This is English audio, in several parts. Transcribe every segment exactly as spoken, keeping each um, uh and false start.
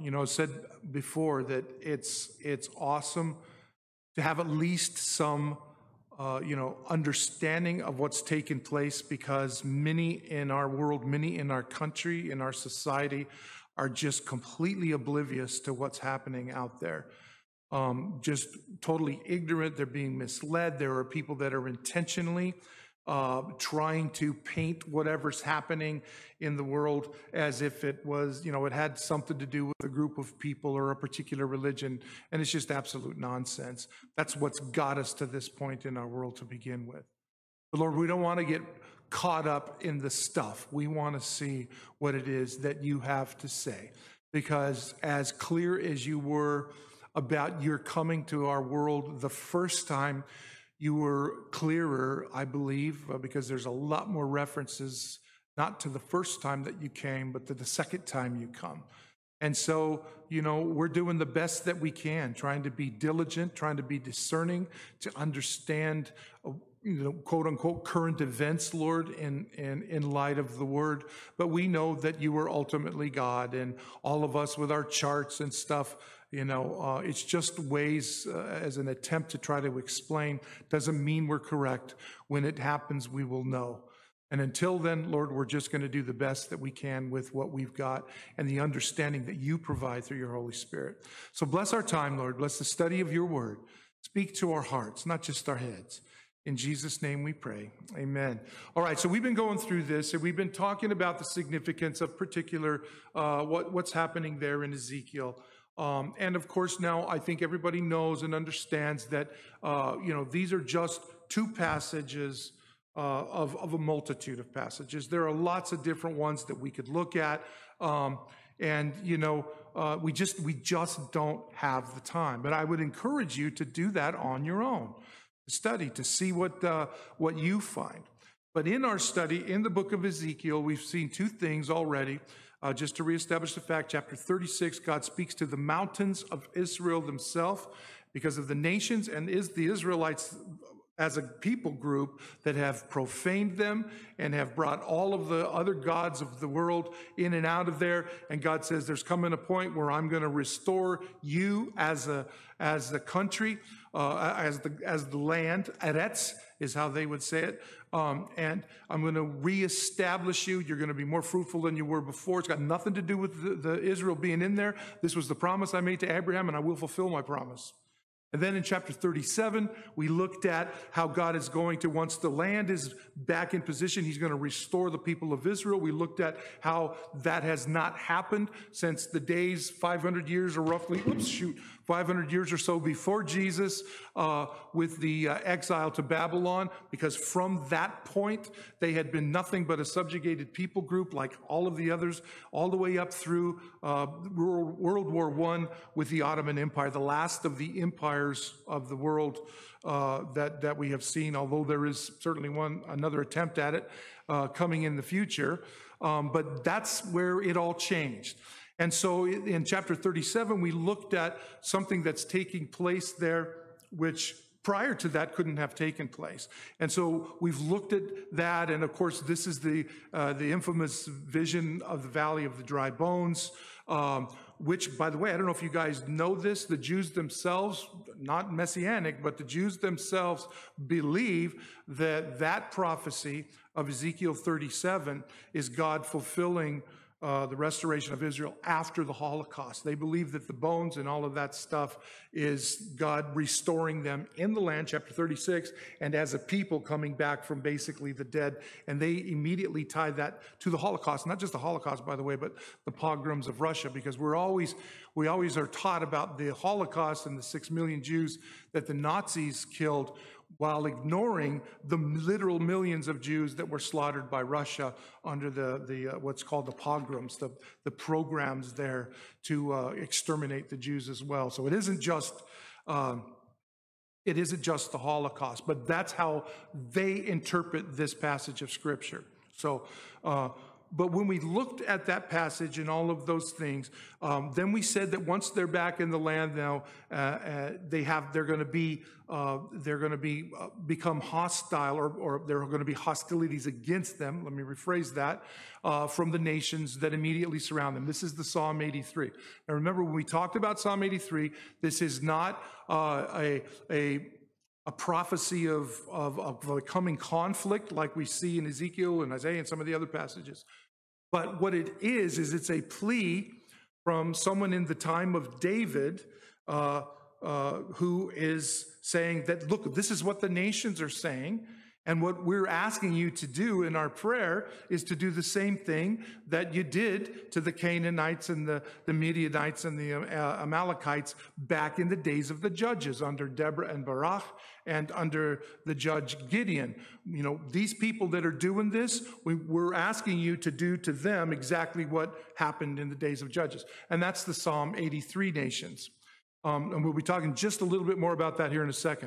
you know, I said before that it's it's awesome to have at least some, uh, you know, understanding of what's taken place, because many in our world, many in our country, in our society, are just completely oblivious to what's happening out there. Um, just totally ignorant. They're being misled. There are people that are intentionally uh, trying to paint whatever's happening in the world as if it was, you know, it had something to do with a group of people or a particular religion. And it's just absolute nonsense. That's what's got us to this point in our world to begin with. But Lord, we don't want to get caught up in the stuff. We want to see what it is that you have to say. Because as clear as you were about your coming to our world the first time, you were clearer, I believe, because there's a lot more references, not to the first time that you came, but to the second time you come. And so, you know, we're doing the best that we can, trying to be diligent, trying to be discerning, to understand, you know, quote unquote, current events, Lord, in, in, in light of the word. But we know that you are ultimately God, and all of us with our charts and stuff, you know, uh, it's just ways uh, as an attempt to try to explain. Doesn't mean we're correct. When it happens, we will know. And until then, Lord, we're just going to do the best that we can with what we've got and the understanding that you provide through your Holy Spirit. So bless our time, Lord. Bless the study of your word. Speak to our hearts, not just our heads. In Jesus' name we pray. Amen. All right, so we've been going through this, and we've been talking about the significance of particular, uh, what, what's happening there in Ezekiel. Um, and of course, now I think everybody knows and understands that, uh, you know, these are just two passages uh, of, of a multitude of passages. There are lots of different ones that we could look at. Um, and, you know, uh, we just, we just don't have the time. But I would encourage you to do that on your own, to study, to see what, uh, what you find. But in our study, in the book of Ezekiel, we've seen two things already. Uh, just to reestablish the fact, chapter thirty-six, God speaks to the mountains of Israel themselves because of the nations and is the Israelites as a people group that have profaned them and have brought all of the other gods of the world in and out of there. And God says, there's coming a point where I'm going to restore you as a as the country, uh, as the as the land. Eretz is how they would say it. Um, and I'm going to reestablish you. You're going to be more fruitful than you were before. It's got nothing to do with the, the Israel being in there. This was the promise I made to Abraham, and I will fulfill my promise. And then in chapter thirty-seven, we looked at how God is going to, once the land is back in position, he's going to restore the people of Israel. We looked at how that has not happened since the days five hundred years or roughly, oops, shoot, five hundred years or so before Jesus, uh, with the uh, exile to Babylon, because from that point, they had been nothing but a subjugated people group like all of the others, all the way up through uh, World War One with the Ottoman Empire, the last of the empires of the world uh, that, that we have seen, although there is certainly one another attempt at it uh, coming in the future. Um, but that's where it all changed. And so in chapter thirty-seven, we looked at something that's taking place there, which prior to that couldn't have taken place. And so we've looked at that. And of course, this is the, uh, the infamous vision of the Valley of the Dry Bones, um, which, by the way, I don't know if you guys know this, the Jews themselves, not Messianic, but the Jews themselves believe that that prophecy of Ezekiel thirty-seven is God fulfilling Uh, the restoration of Israel after the Holocaust. They believe that the bones and all of that stuff is God restoring them in the land, chapter thirty-six, and as a people coming back from basically the dead. And they immediately tie that to the Holocaust, not just the Holocaust, by the way, but the pogroms of Russia, because we're always, we always are taught about the Holocaust and the six million Jews that the Nazis killed, while ignoring the literal millions of Jews that were slaughtered by Russia under the, the uh, what's called the pogroms, the, the programs there to uh, exterminate the Jews as well. So it isn't just um, it isn't just the Holocaust, but that's how they interpret this passage of Scripture. So uh, but when we looked at that passage and all of those things, um, then we said that once they're back in the land now, uh, uh, they have they're going to be uh, they're going to be uh, become hostile, or, or there are going to be hostilities against them. Let me rephrase that uh, from the nations that immediately surround them. This is the Psalm eighty-three. Now, remember when we talked about Psalm eighty-three, this is not uh, a a a prophecy of, of, of a coming conflict like we see in Ezekiel and Isaiah and some of the other passages. But what it is, is it's a plea from someone in the time of David uh, uh, who is saying that, look, this is what the nations are saying. And what we're asking you to do in our prayer is to do the same thing that you did to the Canaanites and the, the Midianites and the uh, Amalekites back in the days of the judges under Deborah and Barak and under the judge Gideon. You know, these people that are doing this, we, we're asking you to do to them exactly what happened in the days of judges. And that's the Psalm eighty-three nations. Um, and we'll be talking just a little bit more about that here in a second.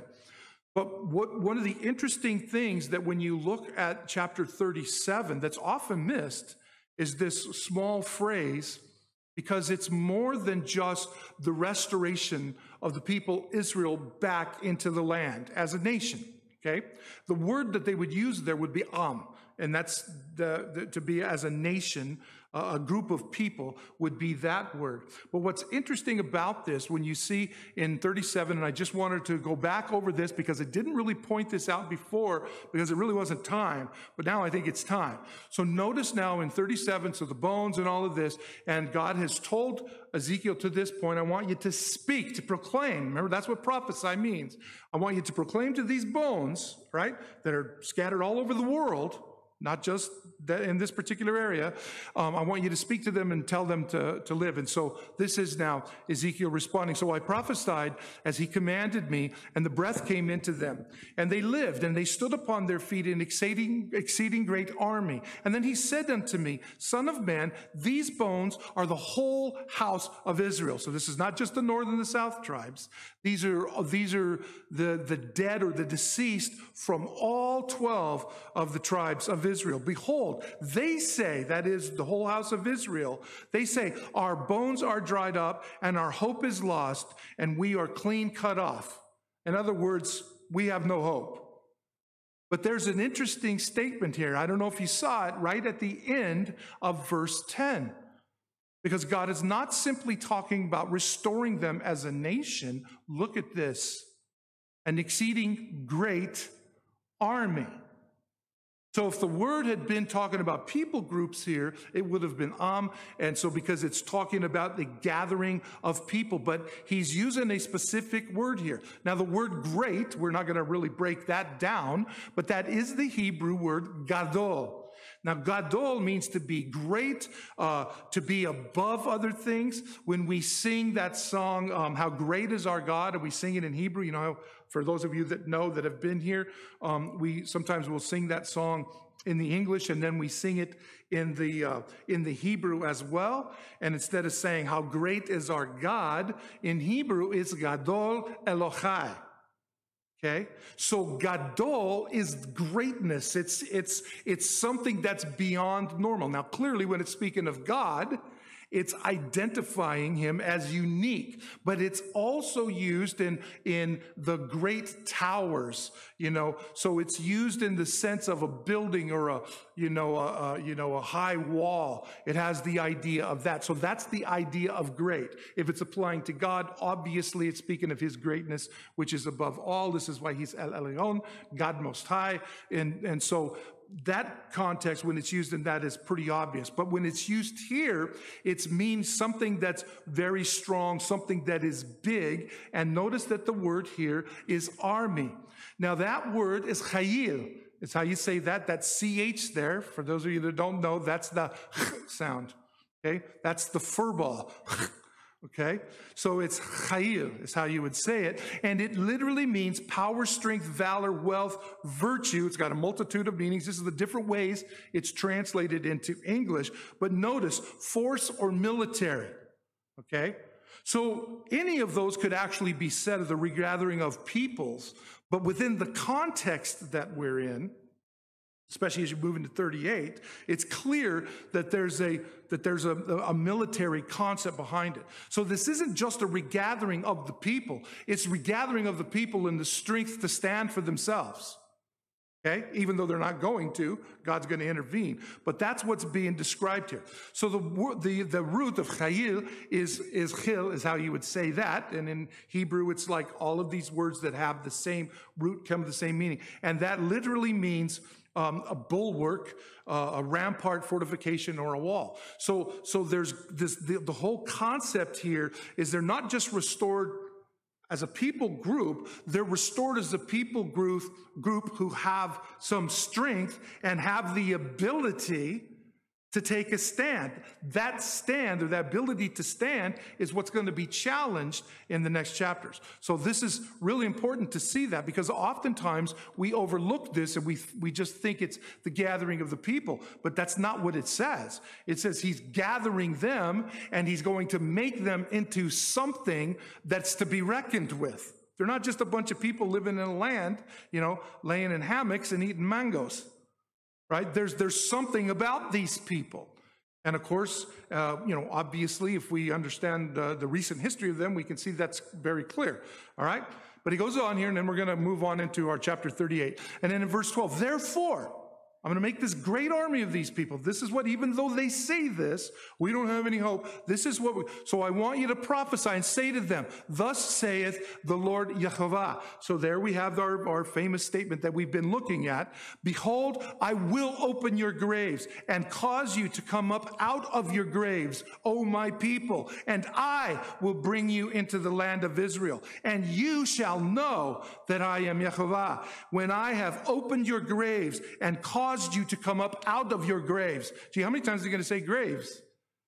But what, one of the interesting things that when you look at chapter thirty-seven that's often missed is this small phrase, because it's more than just the restoration of the people Israel back into the land as a nation, okay? The word that they would use there would be am, and that's the, the, to be as a nation, uh, a group of people would be that word. But what's interesting about this, when you see in thirty-seven, and I just wanted to go back over this because it didn't really point this out before because it really wasn't time, but now I think it's time. So notice now in thirty-seven, so the bones and all of this, and God has told Ezekiel to this point, I want you to speak, to proclaim. Remember, that's what prophesy means. I want you to proclaim to these bones, right, that are scattered all over the world, not just in this particular area. Um, I want you to speak to them and tell them to, to live. And so this is now Ezekiel responding. So I prophesied as he commanded me, and the breath came into them. And they lived, and they stood upon their feet in exceeding, exceeding great army. And then he said unto me, Son of man, these bones are the whole house of Israel. So this is not just the north and the south tribes. These are, these are the, the dead or the deceased from all twelve of the tribes of Israel. Behold, they say, that is the whole house of Israel, they say, our bones are dried up and our hope is lost and we are clean cut off. In other words, we have no hope. But there's an interesting statement here. I don't know if you saw it right at the end of verse ten. Because God is not simply talking about restoring them as a nation. Look at this. An exceeding great army. So if the word had been talking about people groups here, it would have been am. And so because it's talking about the gathering of people, but he's using a specific word here. Now the word great, we're not going to really break that down, but that is the Hebrew word gadol. Now, gadol means to be great, uh, to be above other things. When we sing that song, um, How Great Is Our God, and we sing it in Hebrew, you know, for those of you that know, that have been here, um, we sometimes will sing that song in the English, and then we sing it in the, uh, in the Hebrew as well. And instead of saying, How great is our God, in Hebrew, it's Gadol Elohai. Okay, so gadol is greatness. It's, it's, it's something that's beyond normal. Now, clearly, when it's speaking of God, it's identifying him as unique, but it's also used in, in the great towers, you know, so it's used in the sense of a building or a, you know, a, a, you know, a high wall. It has the idea of that. So that's the idea of great. If it's applying to God, obviously it's speaking of his greatness, which is above all. This is why he's El Elyon, God Most High. And, and so that context, when it's used in that, is pretty obvious. But when it's used here, it means something that's very strong, something that is big. And notice that the word here is army. Now that word is chayil. It's how you say that. That C H there, for those of you that don't know, that's the sound. Okay? That's the fur ball. Okay? So it's chayil is how you would say it. And it literally means power, strength, valor, wealth, virtue. It's got a multitude of meanings. This is the different ways it's translated into English. But notice, force or military. Okay? So any of those could actually be said of the regathering of peoples. But within the context that we're in, especially as you move into thirty-eight, it's clear that there's a that there's a, a military concept behind it. So this isn't just a regathering of the people. It's regathering of the people in the strength to stand for themselves. Okay? Even though they're not going to, God's going to intervene. But that's what's being described here. So the the, the root of chayil is, is chil, is how you would say that. And in Hebrew, it's like all of these words that have the same root come with the same meaning. And that literally means um, a bulwark, uh, a rampart, fortification, or a wall. So, so there's this, the, the whole concept here is they're not just restored as a people group, they're restored as a people group, group who have some strength and have the ability to take a stand. That stand, or that ability to stand, is what's going to be challenged in the next chapters. So this is really important to see that, because oftentimes we overlook this and we, we just think it's the gathering of the people, but that's not what it says. It says he's gathering them and he's going to make them into something that's to be reckoned with. They're not just a bunch of people living in a land, you know, laying in hammocks and eating mangoes. Right? There's, there's something about these people. And of course, uh, you know, obviously, if we understand uh, the recent history of them, we can see that's very clear. All right? But he goes on here, and then we're going to move on into our chapter thirty-eight. And then in verse twelve, therefore, I'm going to make this great army of these people. This is what, even though they say this, we don't have any hope. This is what we, so I want you to prophesy and say to them, thus saith the Lord Yehovah. So there we have our, our famous statement that we've been looking at. Behold, I will open your graves and cause you to come up out of your graves, O my people, and I will bring you into the land of Israel. And you shall know that I am Yehovah, when I have opened your graves and caused you to come up out of your graves. Gee, how many times are you going to say graves?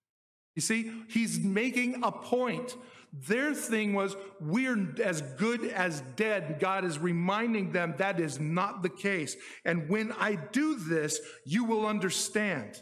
You see, he's making a point. Their thing was, we're as good as dead. God is reminding them that is not the case. And when I do this, you will understand.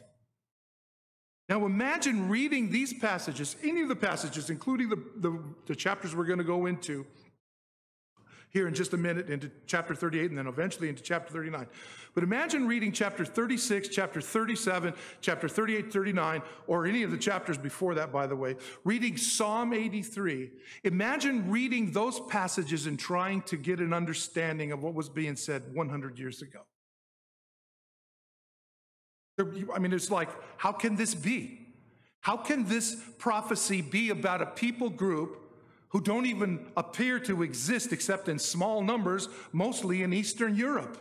Now imagine reading these passages, any of the passages, including the, the, the chapters we're going to go into here in just a minute, into chapter thirty-eight, and then eventually into chapter thirty-nine. But imagine reading chapter thirty-six, chapter thirty-seven, chapter thirty-eight, thirty-nine, or any of the chapters before that, by the way, reading Psalm eighty-three. Imagine reading those passages and trying to get an understanding of what was being said one hundred years ago. I mean, it's like, how can this be? How can this prophecy be about a people group who don't even appear to exist except in small numbers, mostly in Eastern Europe?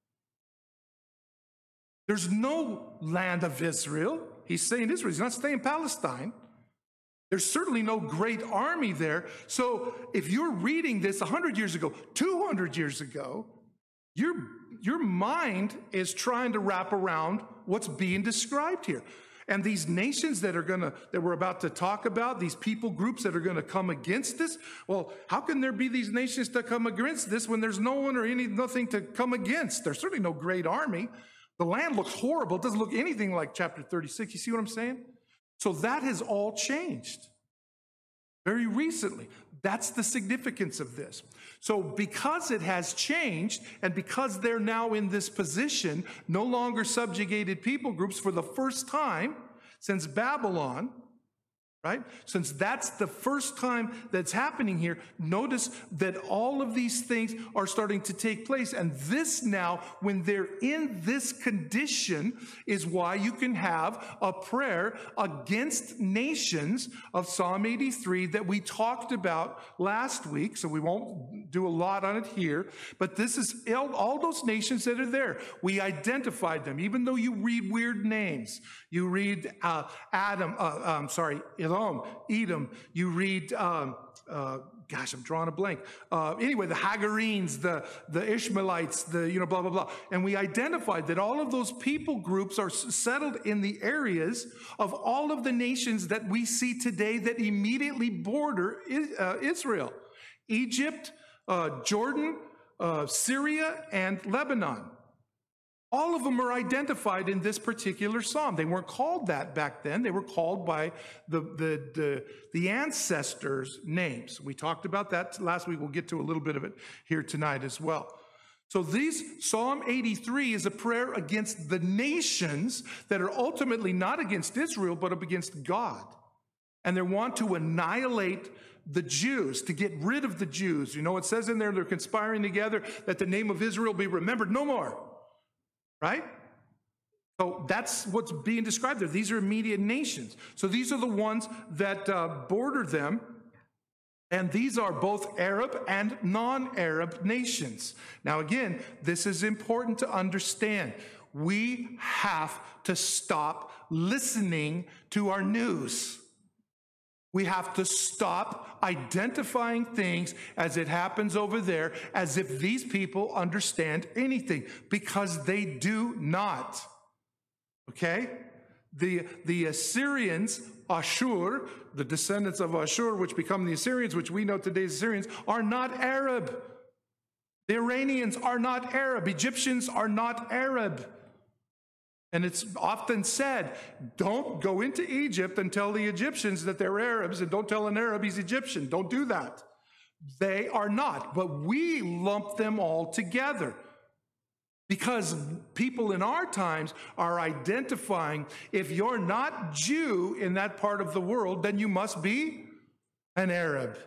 There's no land of Israel. He's saying Israel. He's not saying Palestine. There's certainly no great army there. So if you're reading this one hundred years ago, two hundred years ago, your, your mind is trying to wrap around what's being described here. And these nations that are going to, that we're about to talk about, these people groups that are going to come against this, well, how can there be these nations that come against this when there's no one or any, nothing to come against? There's certainly no great army. The land looks horrible. It doesn't look anything like chapter thirty-six. You see what I'm saying? So that has all changed very recently. That's the significance of this. So because it has changed, and because they're now in this position, no longer subjugated people groups for the first time since Babylon, right? Since that's the first time that's happening here, notice that all of these things are starting to take place. And this now, when they're in this condition, is why you can have a prayer against nations of Psalm eighty-three that we talked about last week. So we won't do a lot on it here. But this is all those nations that are there. We identified them, even though you read weird names. You read uh, Adam, uh, I'm sorry, Edom, Edom. You read, um, uh, gosh, I'm drawing a blank. Uh, anyway, the Hagarenes, the, the Ishmaelites, the, you know, blah, blah, blah. And we identified that all of those people groups are settled in the areas of all of the nations that we see today that immediately border uh, Israel. Egypt, uh, Jordan, uh, Syria, and Lebanon. All of them are identified in this particular psalm. They weren't called that back then. They were called by the, the, the, the ancestors' names. We talked about that last week. We'll get to a little bit of it here tonight as well. So these, Psalm eighty-three is a prayer against the nations that are ultimately not against Israel, but against God. And they want to annihilate the Jews, to get rid of the Jews. You know, it says in there they're conspiring together that the name of Israel be remembered no more, right? So that's what's being described there. These are immediate nations. So these are the ones that uh, border them. And these are both Arab and non-Arab nations. Now, again, this is important to understand. We have to stop listening to our news. We have to stop identifying things as it happens over there as if these people understand anything, because they do not. Okay? The, the Assyrians, Ashur, the descendants of Ashur, which become the Assyrians, which we know today as Assyrians, are not Arab. The Iranians are not Arab. Egyptians are not Arab. And it's often said, don't go into Egypt and tell the Egyptians that they're Arabs, and don't tell an Arab he's Egyptian. Don't do that. They are not, but we lump them all together. Because people in our times are identifying, if you're not Jew in that part of the world, then you must be an Arab,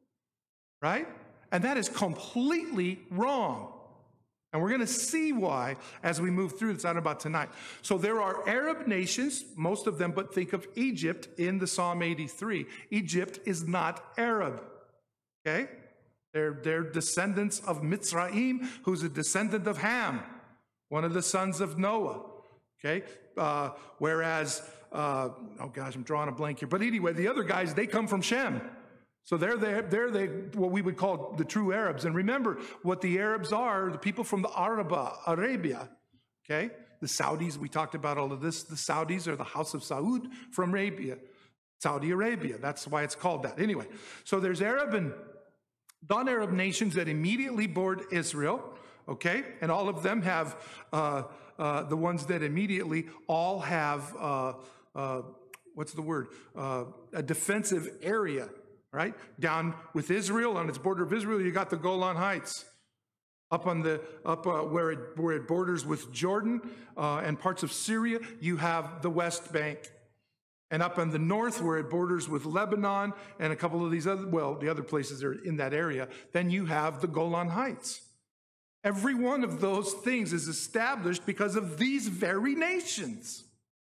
right? And that is completely wrong. And we're going to see why as we move through this. It's not about tonight. So there are Arab nations, most of them, but think of Egypt in the Psalm eighty-three. Egypt is not Arab, okay? They're, they're descendants of Mitzrayim, who's a descendant of Ham, one of the sons of Noah, okay? Uh, whereas, uh, oh gosh, I'm drawing a blank here. But anyway, the other guys, they come from Shem. So they're, they're, they're they, what we would call the true Arabs. And remember, what the Arabs are, the people from the Araba, Arabia, okay? The Saudis, we talked about all of this. The Saudis are the house of Saud from Arabia, Saudi Arabia. That's why it's called that. Anyway, so there's Arab and non-Arab nations that immediately board Israel, okay? And all of them have, uh, uh, the ones that immediately all have, uh, uh, what's the word? Uh, a defensive area. Right? Down with Israel, on its border of Israel, you got the Golan Heights. Up on the, up uh, where, it, where it borders with Jordan uh, and parts of Syria, you have the West Bank. And up in the north, where it borders with Lebanon and a couple of these other, well, the other places are in that area, then you have the Golan Heights. Every one of those things is established because of these very nations.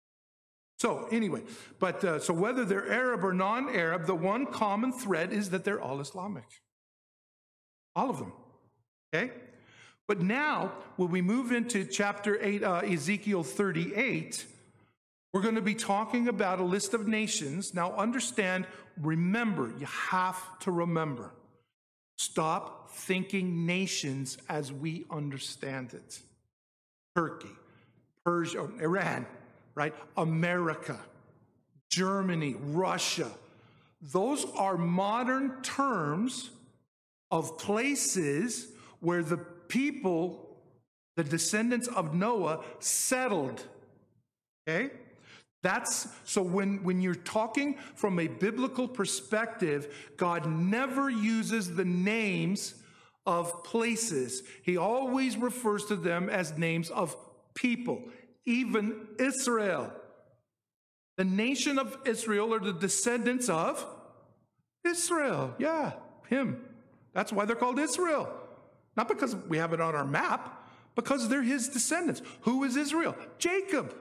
So anyway, but uh, so whether they're Arab or non-Arab, the one common thread is that they're all Islamic. All of them, okay? But now, when we move into chapter eight, uh, Ezekiel thirty-eight, we're going to be talking about a list of nations. Now understand, remember, you have to remember. Stop thinking nations as we understand it. Turkey, Persia, Iran, right? America, Germany, Russia. Those are modern terms of places where the people, the descendants of Noah, settled, okay? That's, so when, when you're talking from a biblical perspective, God never uses the names of places. He always refers to them as names of people. Even Israel. The nation of Israel are the descendants of Israel. Yeah, him. That's why they're called Israel. Not because we have it on our map, because they're his descendants. Who is Israel? Jacob.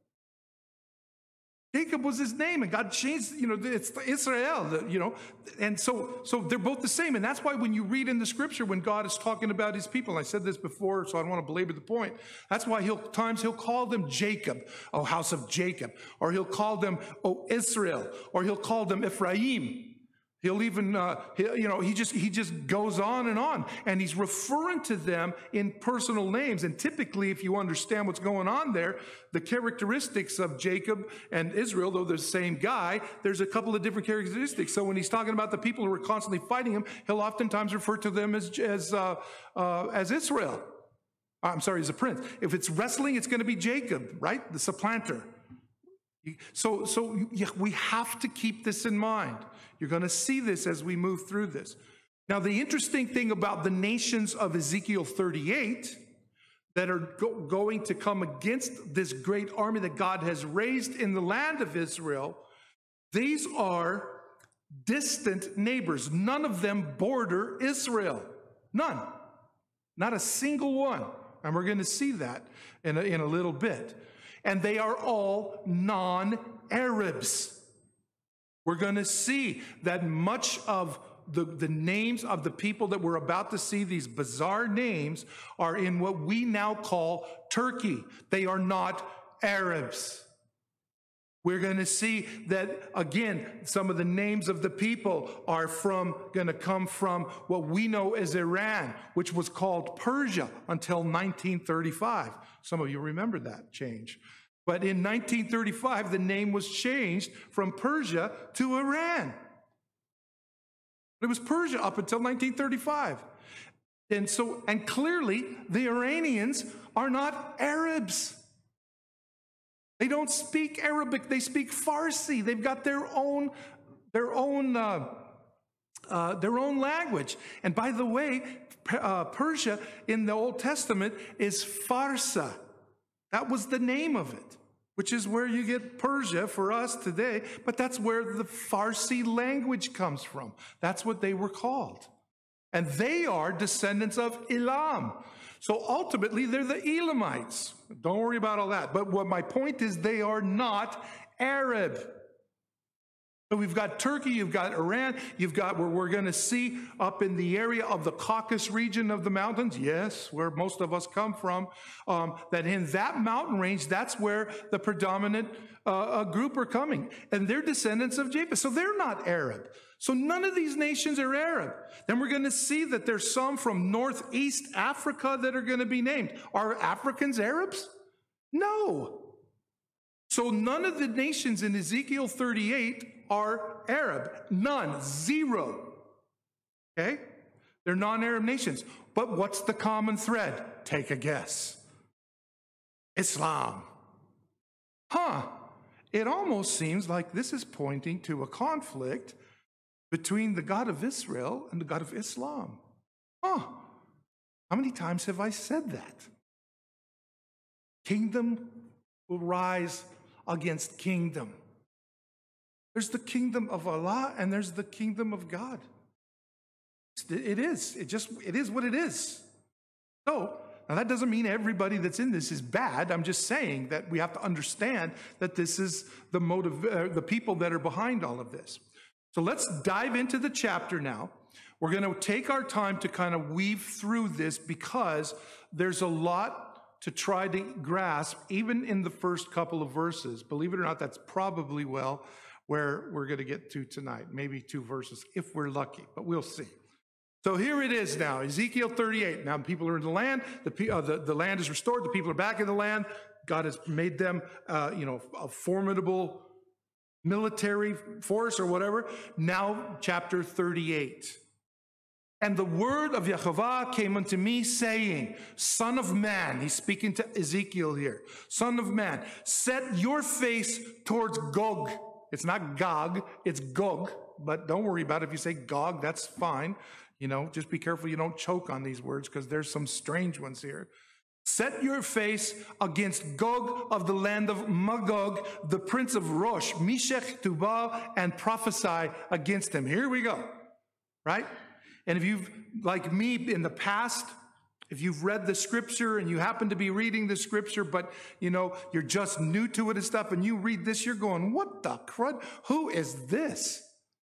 Jacob was his name, and God changed, you know, it's Israel, you know, and so so they're both the same. And that's why when you read in the scripture, when God is talking about his people, and I said this before, so I don't want to belabor the point, that's why he'll times he'll call them Jacob, oh, house of Jacob, or he'll call them, oh, Israel, or he'll call them Ephraim. He'll even, uh, he, you know, he just he just goes on and on, and he's referring to them in personal names. And typically, if you understand what's going on there, the characteristics of Jacob and Israel, though they're the same guy, there's a couple of different characteristics. So when he's talking about the people who are constantly fighting him, he'll oftentimes refer to them as as uh, uh, as Israel. I'm sorry, as a prince. If it's wrestling, it's going to be Jacob, right? The supplanter. So, so we have to keep this in mind. You're going to see this as we move through this. Now, the interesting thing about the nations of Ezekiel thirty-eight that are go- going to come against this great army that God has raised in the land of Israel, these are distant neighbors. None of them border Israel. None. Not a single one. And we're going to see that in a, in a little bit. And they are all non-Arabs. We're going to see that much of the, the names of the people that we're about to see, these bizarre names, are in what we now call Turkey. They are not Arabs. We're going to see that, again, some of the names of the people are from, going to come from what we know as Iran, which was called Persia until nineteen thirty-five. Some of you remember that change. But in nineteen thirty-five, the name was changed from Persia to Iran. It was Persia up until nineteen thirty-five. And so, and clearly, the Iranians are not Arabs. They don't speak Arabic, they speak Farsi. They've got their own, their own, uh, uh, their own language. And by the way, uh, Persia in the Old Testament is Farsa. That was the name of it, which is where you get Persia for us today, but that's where the Farsi language comes from. That's what they were called. And they are descendants of Elam. So ultimately, they're the Elamites. Don't worry about all that. But what my point is, they are not Arab. So we've got Turkey, you've got Iran, you've got where we're going to see up in the area of the Caucasus region of the mountains, yes, where most of us come from, um, that in that mountain range, that's where the predominant uh, group are coming. And they're descendants of Japheth. So they're not Arab. So none of these nations are Arab. Then we're going to see that there's some from Northeast Africa that are going to be named. Are Africans Arabs? No. So none of the nations in Ezekiel thirty-eight are Arab. None. Zero. Okay? They're non-Arab nations. But what's the common thread? Take a guess. Islam. Huh. It almost seems like this is pointing to a conflict between the God of Israel and the God of Islam. Huh. How many times have I said that? Kingdom will rise against kingdom. There's the kingdom of Allah and there's the kingdom of God. It is. It just, it is what it is. So, now that doesn't mean everybody that's in this is bad. I'm just saying that we have to understand that this is the motive, uh, the people that are behind all of this. So let's dive into the chapter now. We're going to take our time to kind of weave through this because there's a lot to try to grasp, even in the first couple of verses. Believe it or not, that's probably, well, where we're going to get to tonight. Maybe two verses, if we're lucky, but we'll see. So here it is now, Ezekiel thirty-eight. Now people are in the land, the, uh, the, the land is restored, the people are back in the land. God has made them, uh, you know, a formidable military force or whatever. Now, chapter thirty-eight. And the word of Yehovah came unto me, saying, Son of man, he's speaking to Ezekiel here, Son of man, set your face towards Gog. It's not Gog, it's Gog, but don't worry about it. If you say Gog, that's fine. You know, just be careful you don't choke on these words because there's some strange ones here. Set your face against Gog of the land of Magog, the prince of Rosh, Meshech, Tubal, and prophesy against him. Here we go, right? And if you've, like me in the past, if you've read the scripture and you happen to be reading the scripture, but, you know, you're just new to it and stuff, and you read this, you're going, what the crud? Who is this?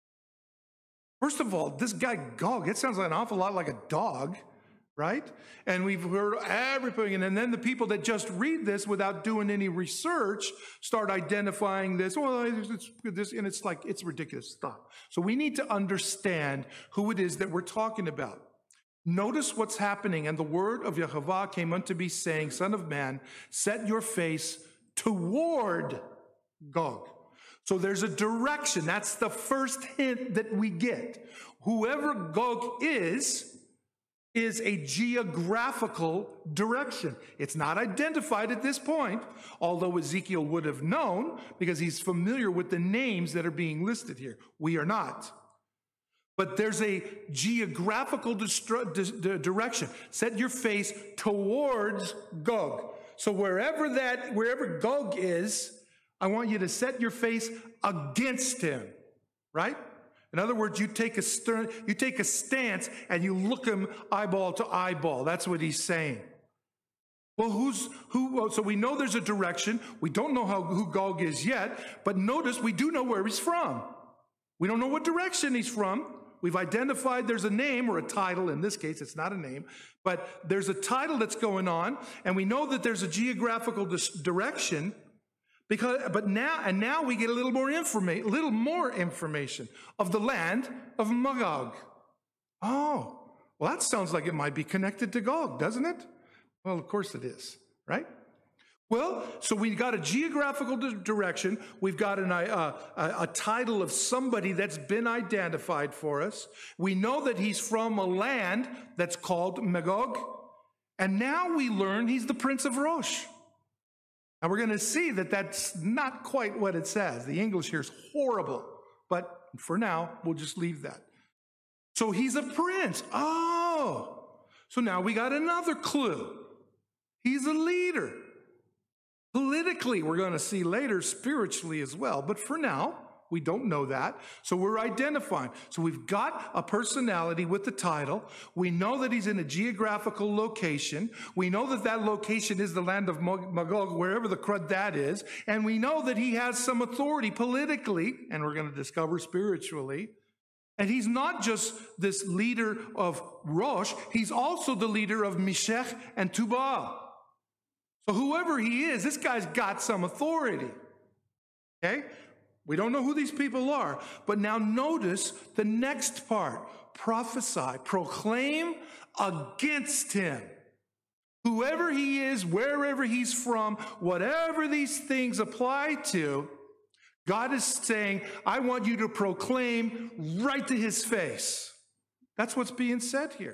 First of all, this guy Gog, it sounds like an awful lot like a dog. Right? And we've heard everything. And then the people that just read this without doing any research start identifying this. Well, it's this, and it's like, it's ridiculous stuff. So we need to understand who it is that we're talking about. Notice what's happening. And the word of Yehovah came unto me, saying, Son of man, set your face toward Gog. So there's a direction. That's the first hint that we get. Whoever Gog is, is a geographical direction. It's not identified at this point, although Ezekiel would have known because he's familiar with the names that are being listed here. We are not. but there's a geographical distru- di- di- direction. Set your face towards Gog. So wherever that, wherever Gog is, I want you to set your face against him, right? In other words, you take a stern, you take a stance and you look him eyeball to eyeball. That's what he's saying. Well, who's who? So we know there's a direction. We don't know how who Gog is yet, but notice we do know where he's from. We don't know what direction he's from. We've identified there's a name or a title. In this case, it's not a name, but there's a title that's going on, and we know that there's a geographical dis- direction. Because, but now, and now we get a little more information, little more information of the land of Magog. Oh, well, that sounds like it might be connected to Gog, doesn't it? Well, of course it is, right? Well, so we got a geographical di- direction. We've got an, uh, a, a title of somebody that's been identified for us. We know that he's from a land that's called Magog. And now we learn he's the Prince of Rosh. And we're going to see that that's not quite what it says. The English here is horrible. But for now, we'll just leave that. So he's a prince. Oh, so now we got another clue. He's a leader. Politically, we're going to see later, spiritually as well. But for now, we don't know that. So we're identifying. So we've got a personality with the title. We know that he's in a geographical location. We know that that location is the land of Magog, wherever the crud that is. And we know that he has some authority politically, and we're going to discover spiritually. And he's not just this leader of Rosh, he's also the leader of Meshech and Tubal. So whoever he is, this guy's got some authority. Okay? We don't know who these people are, but now notice the next part. Prophesy, proclaim against him. Whoever he is, wherever he's from, whatever these things apply to, God is saying, I want you to proclaim right to his face. That's what's being said here.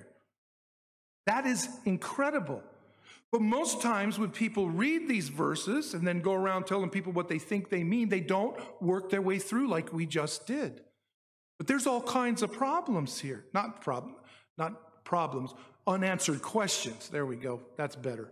That is incredible. But most times when people read these verses and then go around telling people what they think they mean, they don't work their way through like we just did. But there's all kinds of problems here. Not problem, not problems, unanswered questions. There we go. That's better.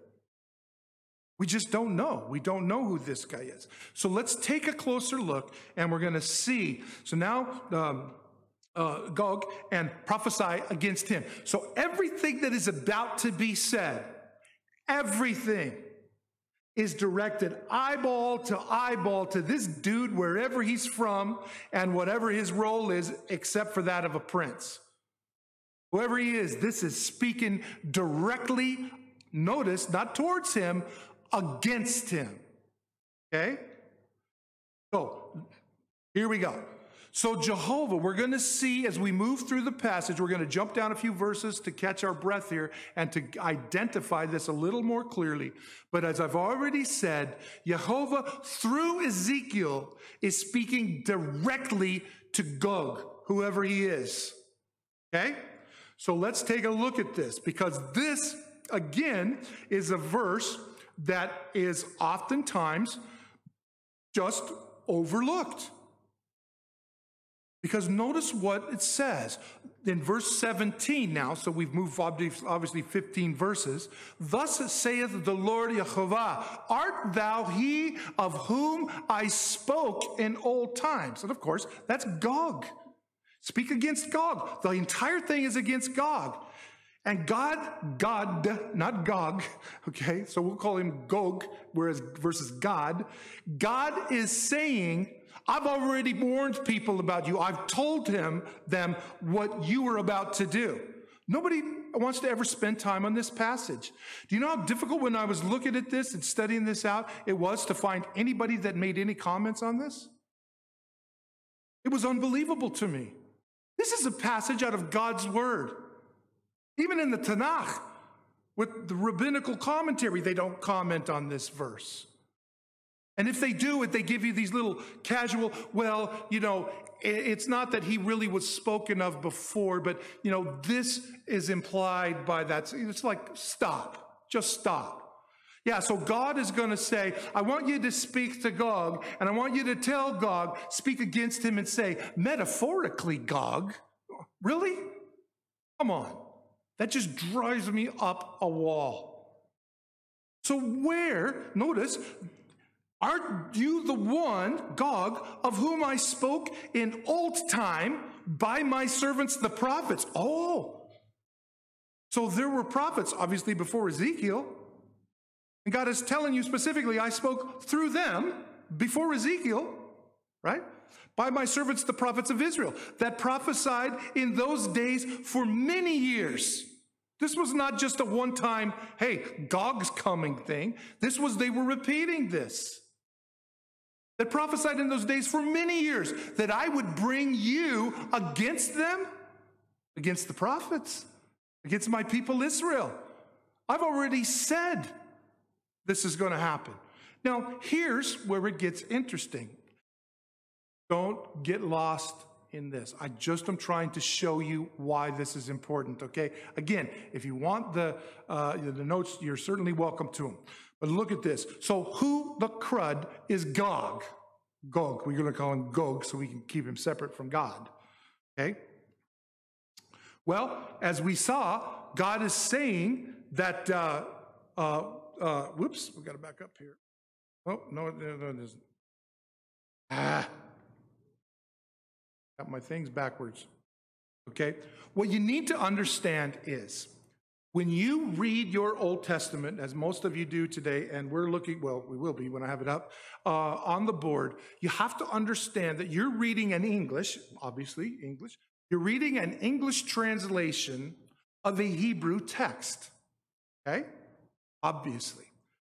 We just don't know. We don't know who this guy is. So let's take a closer look and we're going to see. So now, um, uh, Gog, and prophesy against him. So everything that is about to be said, everything is directed eyeball to eyeball to this dude wherever he's from and whatever his role is, except for that of a prince. Whoever he is, this is speaking directly, notice, not towards him, against him. Okay? So, here we go. So Jehovah, we're going to see as we move through the passage, we're going to jump down a few verses to catch our breath here and to identify this a little more clearly. But as I've already said, Jehovah through Ezekiel is speaking directly to Gog, whoever he is. Okay? So let's take a look at this, because this, again, is a verse that is oftentimes just overlooked. Because notice what it says in verse seventeen now, so we've moved obviously fifteen verses. Thus saith the Lord Jehovah, art thou he of whom I spoke in old times? And of course, that's Gog. Speak against Gog. The entire thing is against Gog. And God, God, not Gog, okay? So we'll call him Gog, whereas versus God. God is saying, I've already warned people about you. I've told him them what you were about to do. Nobody wants to ever spend time on this passage. Do you know how difficult when I was looking at this and studying this out, it was to find anybody that made any comments on this? It was unbelievable to me. This is a passage out of God's word. Even in the Tanakh, with the rabbinical commentary, they don't comment on this verse. And if they do it, they give you these little casual, well, you know, it's not that he really was spoken of before, but, you know, this is implied by that. It's like, stop, just stop. Yeah, so God is going to say, I want you to speak to Gog, and I want you to tell Gog, speak against him and say, metaphorically, Gog, Really? Come on. That just drives me up a wall. So where, notice, aren't you the one, Gog, of whom I spoke in old time by my servants the prophets? Oh, so there were prophets, obviously, before Ezekiel. And God is telling you specifically, I spoke through them before Ezekiel, right? By my servants, the prophets of Israel, that prophesied in those days for many years. This was not just a one-time, hey, Gog's coming thing. This was, they were repeating this. That prophesied in those days for many years, that I would bring you against them, against the prophets, against my people Israel. I've already said this is going to happen. Now, here's where it gets interesting. Don't get lost in this. I just am trying to show you why this is important, okay? Again, if you want the, uh, the notes, you're certainly welcome to them. But look at this. So who the crud is Gog? Gog. We're going to call him Gog so we can keep him separate from God, okay? Well, as we saw, God is saying that, uh, uh, uh, whoops, we got to back up here. Oh, no, no, no, it isn't. Ah. Got my things backwards. Okay? What you need to understand is when you read your Old Testament, as most of you do today, and we're looking, well, we will be when I have it up, uh, on the board, you have to understand that you're reading an English, obviously English, you're reading an English translation of a Hebrew text. Okay? Obviously.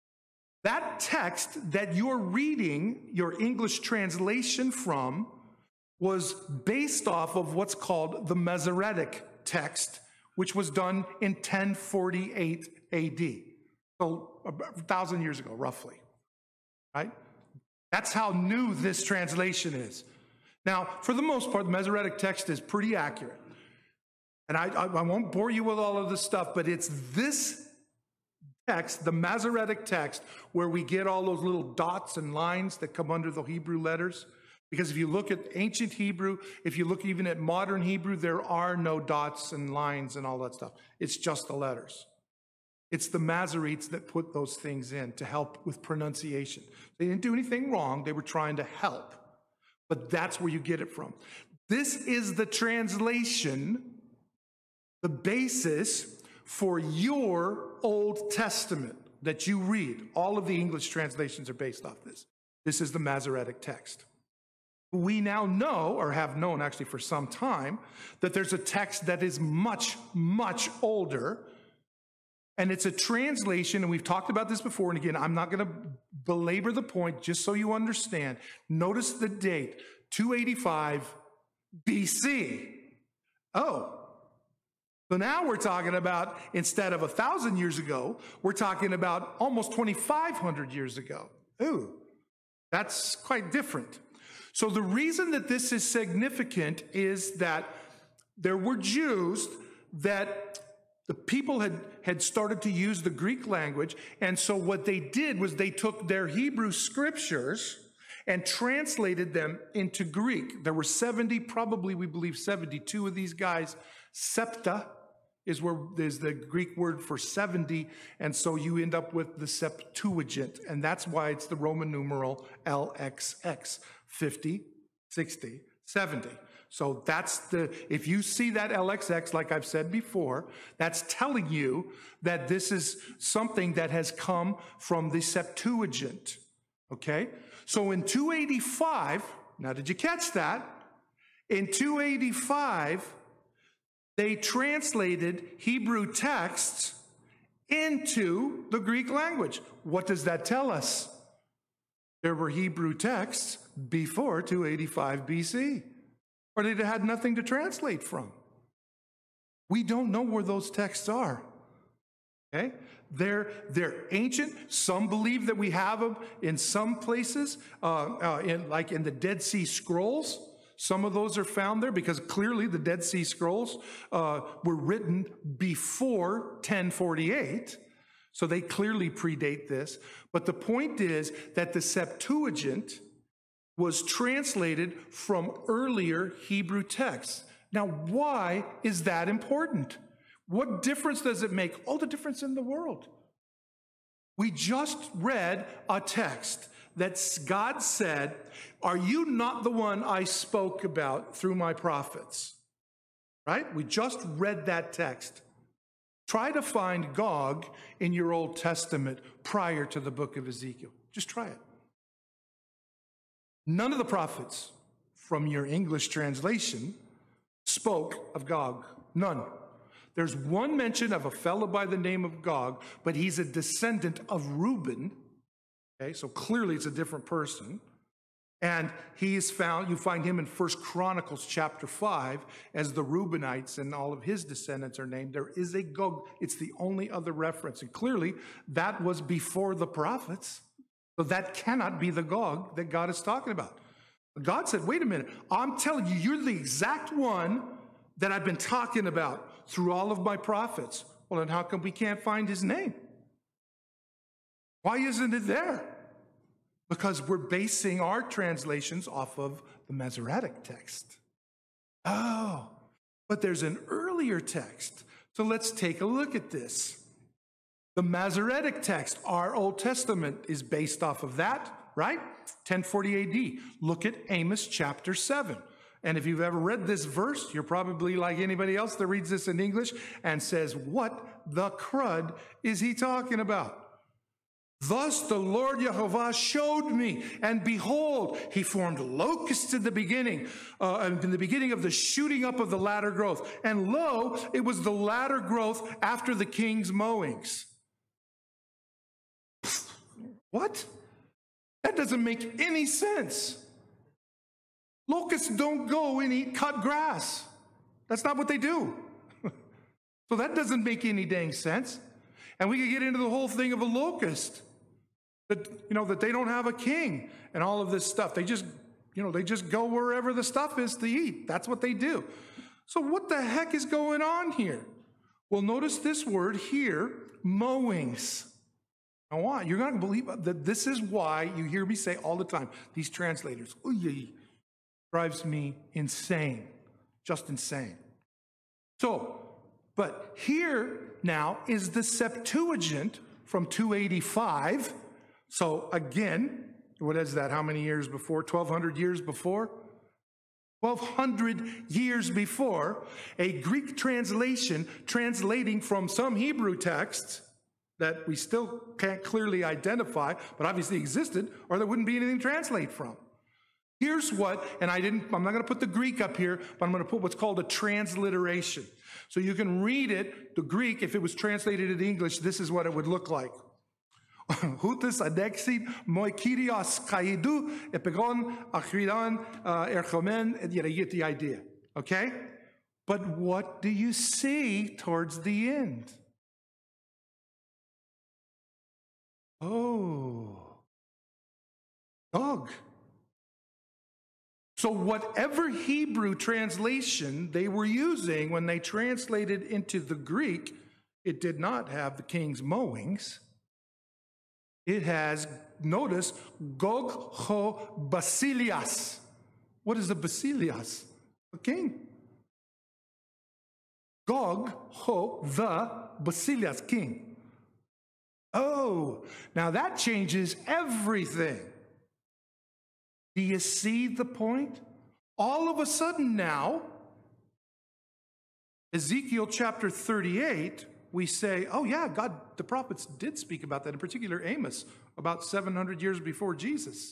That text that you're reading your English translation from was based off of what's called the Masoretic text, which was done in ten forty-eight A D, so a thousand years ago, roughly, right? That's how new this translation is. Now, for the most part, the Masoretic text is pretty accurate. And I, I, I won't bore you with all of this stuff, but it's this text, the Masoretic text, where we get all those little dots and lines that come under the Hebrew letters. Because if you look at ancient Hebrew, if you look even at modern Hebrew, there are no dots and lines and all that stuff. It's just the letters. It's the Masoretes that put those things in to help with pronunciation. They didn't do anything wrong. They were trying to help. But that's where you get it from. This is the translation, the basis for your Old Testament that you read. All of the English translations are based off this. This is the Masoretic text. We now know, or have known actually for some time, that there's a text that is much, much older, and it's a translation, and we've talked about this before, and again, I'm not going to belabor the point, just so you understand. Notice the date, two eighty-five B C. Oh, so now we're talking about, instead of a thousand years ago, we're talking about almost twenty-five hundred years ago. Ooh, that's quite different. So the reason that this is significant is that there were Jews that the people had, had started to use the Greek language, and so what they did was they took their Hebrew scriptures and translated them into Greek. There were seventy, probably we believe seventy-two of these guys. Septa is where there's the Greek word for seventy, and so you end up with the Septuagint, and that's why it's the Roman numeral L X X. fifty, sixty, seventy. So that's the, if you see that L X X, like I've said before, that's telling you that this is something that has come from the Septuagint, okay? So in two eighty-five, now did you catch that? In two eighty-five, they translated Hebrew texts into the Greek language. What does that tell us? There were Hebrew texts before two eighty-five B C, or they had nothing to translate from. We don't know where those texts are. Okay? They're, they're ancient. Some believe that we have them in some places, uh, uh, in, like in the Dead Sea Scrolls. Some of those are found there because clearly the Dead Sea Scrolls uh, were written before ten forty-eight. So they clearly predate this. But the point is that the Septuagint was translated from earlier Hebrew texts. Now, why is that important? What difference does it make? All the difference in the world. We just read a text that God said, are you not the one I spoke about through my prophets? Right? We just read that text. Try to find Gog in your Old Testament prior to the book of Ezekiel. Just try it. None of the prophets from your English translation spoke of Gog. None. There's one mention of a fellow by the name of Gog, but he's a descendant of Reuben. Okay, so clearly it's a different person. And he's found, you find him in First Chronicles chapter five as the Reubenites, and all of his descendants are named. There is a Gog. It's the only other reference. And clearly that was before the prophets. So that cannot be the Gog that God is talking about. God said, wait a minute, I'm telling you, you're the exact one that I've been talking about through all of my prophets. Well, then how come we can't find his name? Why isn't it there? Because we're basing our translations off of the Masoretic text. Oh, but there's an earlier text. So let's take a look at this. The Masoretic text, our Old Testament, is based off of that, right? ten forty A D. Look at Amos chapter seven. And if you've ever read this verse, you're probably like anybody else that reads this in English and says, what the crud is he talking about? Thus the Lord Jehovah showed me, and behold, he formed locusts in the beginning, uh, in the beginning of the shooting up of the latter growth. And lo, it was the latter growth after the king's mowings. What? That doesn't make any sense. Locusts don't go and eat cut grass. That's not what they do. So that doesn't make any dang sense. And we could get into the whole thing of a locust. That, you know, that they don't have a king and all of this stuff. They just, you know, they just go wherever the stuff is to eat. That's what they do. So what the heck is going on here? Well, notice this word here, mowings. Now, why? You're not going to believe that this is why you hear me say all the time, these translators, ooh, drives me insane, just insane. So, but here now is the Septuagint from two eighty-five. So again, what is that? How many years before? twelve hundred years before? twelve hundred years before, a Greek translation translating from some Hebrew texts that we still can't clearly identify, but obviously existed, or there wouldn't be anything to translate from. Here's what, and I didn't, I'm not going to put the Greek up here, but I'm going to put what's called a transliteration. So you can read it, the Greek, if it was translated into English, this is what it would look like. Hutus adexit moikirios kaidu epigon achridan erchomen, and you get the idea, okay? But what do you see towards the end? Oh, Gog. So whatever Hebrew translation they were using when they translated into the Greek, it did not have the king's mowings. It has, notice, Gog ho Basilias. What is the Basilias? The king. Gog ho the Basilias, king. Oh, now that changes everything. Do you see the point? All of a sudden now, Ezekiel chapter thirty-eight, we say, oh yeah, God, the prophets did speak about that, in particular Amos, about seven hundred years before Jesus.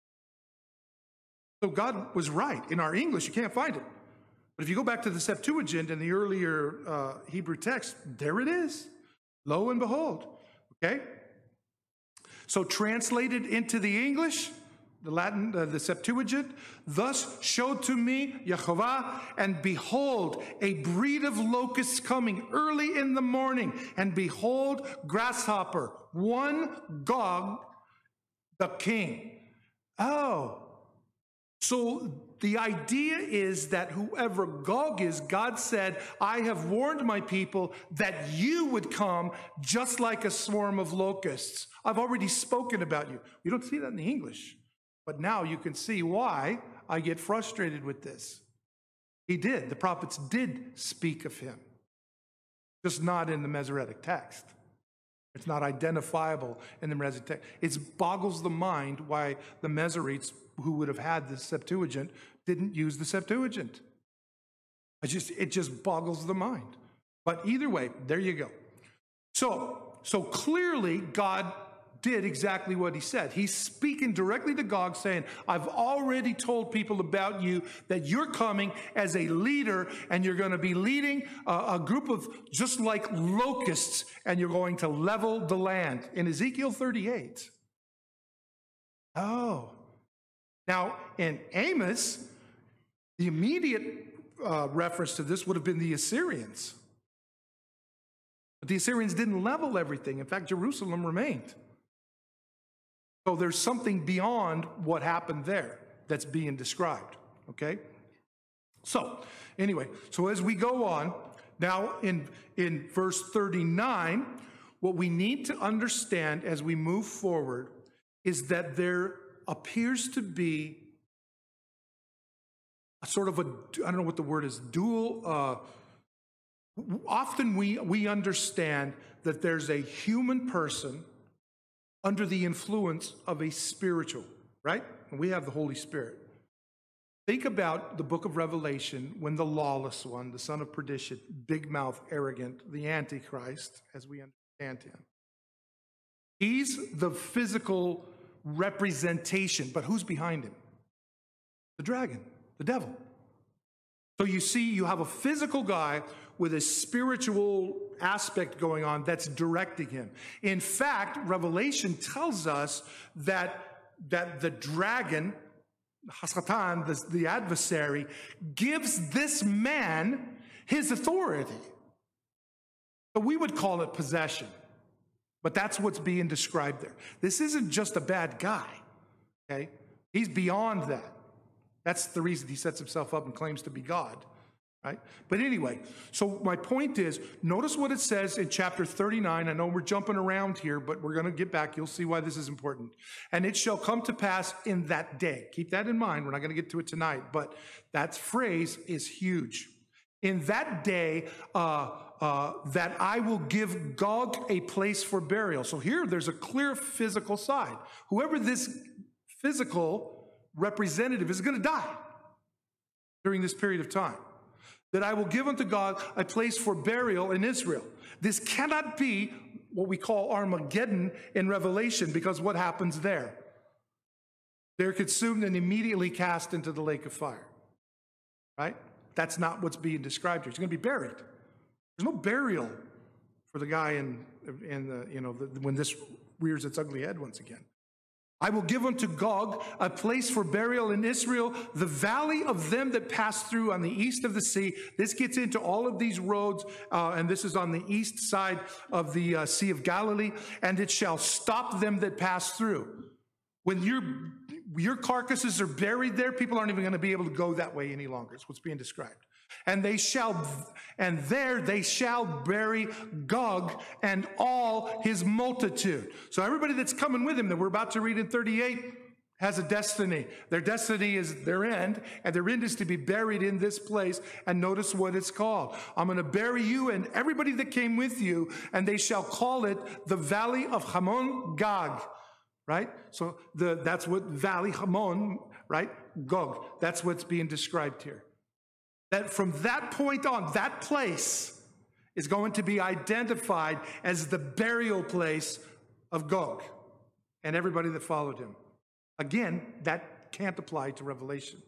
So God was right. In our English, you can't find it. But if you go back to the Septuagint and the earlier uh, Hebrew text, there it is. Lo and behold. Okay? So translated into the English, the Latin, uh, the Septuagint, thus showed to me Yehovah, and behold, a breed of locusts coming early in the morning, and behold, grasshopper, one Gog, the king. Oh, so the idea is that whoever Gog is, God said, I have warned my people that you would come just like a swarm of locusts. I've already spoken about you. You don't see that in the English. But now you can see why I get frustrated with this. He did. The prophets did speak of him, just not in the Masoretic text. It's not identifiable in the Masoretic text. It boggles the mind why the Masoretes, who would have had the Septuagint, didn't use the Septuagint. It just, it just boggles the mind. But either way, there you go. So, so clearly God did exactly what he said. He's speaking directly to Gog, saying, I've already told people about you that you're coming as a leader, and you're going to be leading a, a group of just like locusts, and you're going to level the land. In Ezekiel thirty-eight. Oh. Now, in Amos, the immediate uh, reference to this would have been the Assyrians. But the Assyrians didn't level everything. In fact, Jerusalem remained. So there's something beyond what happened there that's being described, okay? So, anyway, so as we go on, now in, in verse thirty-nine, what we need to understand as we move forward is that there appears to be a sort of a, I don't know what the word is, dual, uh, often we, we understand that there's a human person under the influence of a spiritual, right? And we have the Holy Spirit. Think about the book of Revelation when the lawless one, the son of perdition, big mouth, arrogant, the Antichrist, as we understand him. He's the physical representation, but who's behind him? The dragon, the devil. So you see, you have a physical guy with a spiritual aspect going on that's directing him. In fact, Revelation tells us that, that the dragon, Hasatan, the, the adversary, gives this man his authority. So we would call it possession, but that's what's being described there. This isn't just a bad guy, okay? He's beyond that. That's the reason he sets himself up and claims to be God. Right? But anyway, so my point is, notice what it says in chapter thirty-nine. I know we're jumping around here, but we're going to get back. You'll see why this is important. And it shall come to pass in that day. Keep that in mind. We're not going to get to it tonight, but that phrase is huge. In that day, uh, uh, that I will give Gog a place for burial. So here, there's a clear physical side. Whoever this physical representative is going to die during this period of time. That I will give unto God a place for burial in Israel. This cannot be what we call Armageddon in Revelation, because what happens there? They're consumed and immediately cast into the lake of fire. Right? That's not what's being described here. He's going to be buried. There's no burial for the guy in, in the, you know, the, when this rears its ugly head once again. I will give unto Gog a place for burial in Israel, the valley of them that pass through on the east of the sea. This gets into all of these roads, uh, and this is on the east side of the uh, Sea of Galilee, and it shall stop them that pass through. When your, your carcasses are buried there, people aren't even going to be able to go that way any longer. It's what's being described. And they shall, and there they shall bury Gog and all his multitude. So everybody that's coming with him that we're about to read in thirty-eight has a destiny. Their destiny is their end, and their end is to be buried in this place. And notice what it's called. I'm going to bury you and everybody that came with you, and they shall call it the Valley of Hamon Gog. Right? So the, that's what Valley Hamon, right? Gog. That's what's being described here. That from that point on, that place is going to be identified as the burial place of Gog and everybody that followed him. Again, that can't apply to Revelation.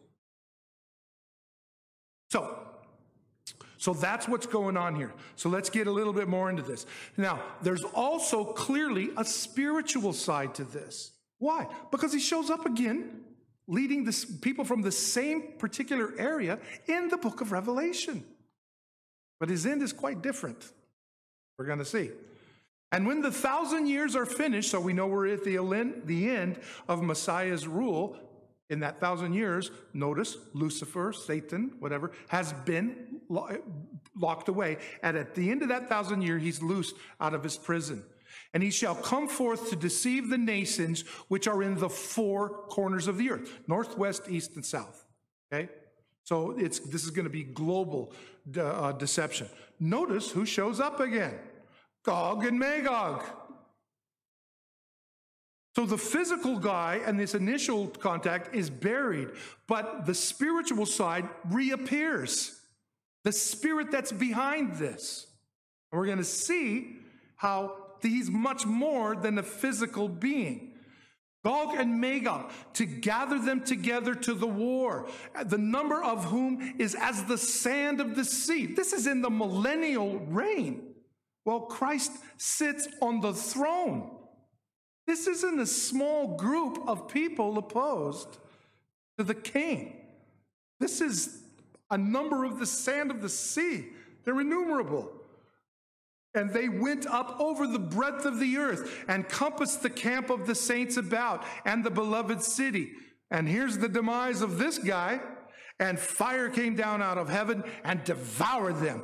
So, so that's what's going on here. So let's get a little bit more into this. Now, there's also clearly a spiritual side to this. Why? Because he shows up again, leading the people from the same particular area in the book of Revelation. But his end is quite different. We're going to see. And when the thousand years are finished, so we know we're at the end of Messiah's rule, in that thousand years, notice Lucifer, Satan, whatever, has been locked away. And at the end of that thousand year, he's loosed out of his prison. And he shall come forth to deceive the nations which are in the four corners of the earth, north, west, east, and south. Okay? So it's, this is going to be global de uh, deception. Notice who shows up again. Gog and Magog. So the physical guy and this initial contact is buried, but the spiritual side reappears. The spirit that's behind this. And we're going to see how he's much more than a physical being. Gog and Magog, to gather them together to the war, the number of whom is as the sand of the sea. This is in the millennial reign. Well, Christ sits on the throne. This isn't a small group of people opposed to the king. This is a number of the sand of the sea. They're innumerable. And they went up over the breadth of the earth and compassed the camp of the saints about and the beloved city. And here's the demise of this guy. And fire came down out of heaven and devoured them.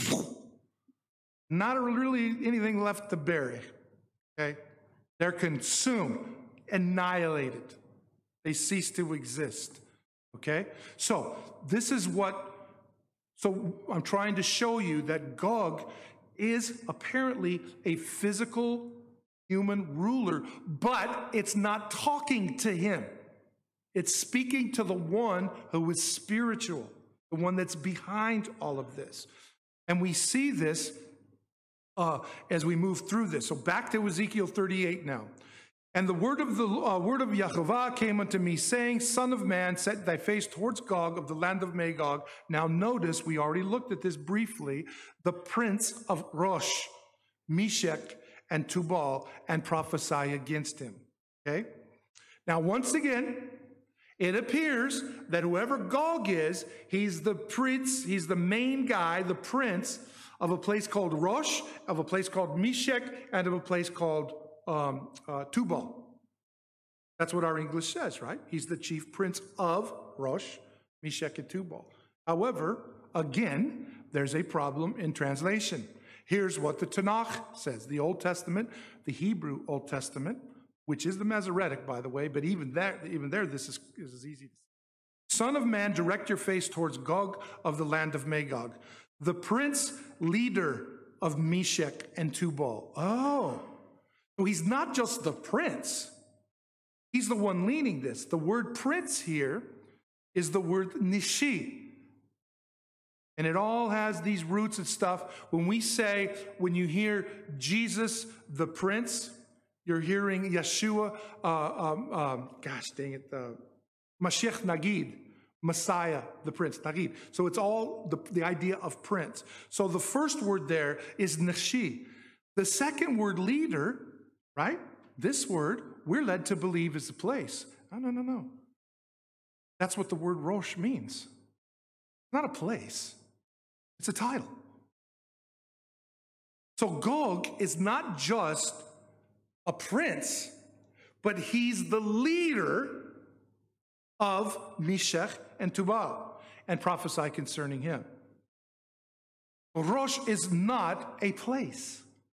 Not really anything left to bury. Okay? They're consumed, annihilated. They cease to exist. Okay? So this is what, so I'm trying to show you that Gog is apparently a physical human ruler, but it's not talking to him. It's speaking to the one who is spiritual, the one that's behind all of this. And we see this uh, as we move through this. So back to Ezekiel thirty-eight now. And the word of the uh, word of Yahovah came unto me, saying, Son of man, set thy face towards Gog of the land of Magog. Now notice, we already looked at this briefly, the prince of Rosh, Meshech, and Tubal, and prophesy against him. Okay? Now once again, it appears that whoever Gog is, he's the prince, he's the main guy, the prince of a place called Rosh, of a place called Meshech, and of a place called Um, uh, Tubal. That's what our English says, right? He's the chief prince of Rosh, Meshech, and Tubal. However, again, there's a problem in translation. Here's what the Tanakh says. The Old Testament, the Hebrew Old Testament, which is the Masoretic, by the way, but even there, even there this is, is as easy to see. Son of man, direct your face towards Gog of the land of Magog, the prince leader of Meshech and Tubal. Oh, so he's not just the prince. He's the one leading this. The word prince here is the word nishi. And it all has these roots and stuff. When we say, when you hear Jesus the prince, you're hearing Yeshua, uh, um, um, gosh dang it, uh, Mashiach Nagid, Messiah, the prince, Nagid. So it's all the, the idea of prince. So the first word there is nishi. The second word, leader, right? This word, we're led to believe is the place. No, no, no, no. That's what the word Rosh means. It's not a place. It's a title. So Gog is not just a prince, but he's the leader of Meshech and Tubal, and prophesy concerning him. Rosh is not a place,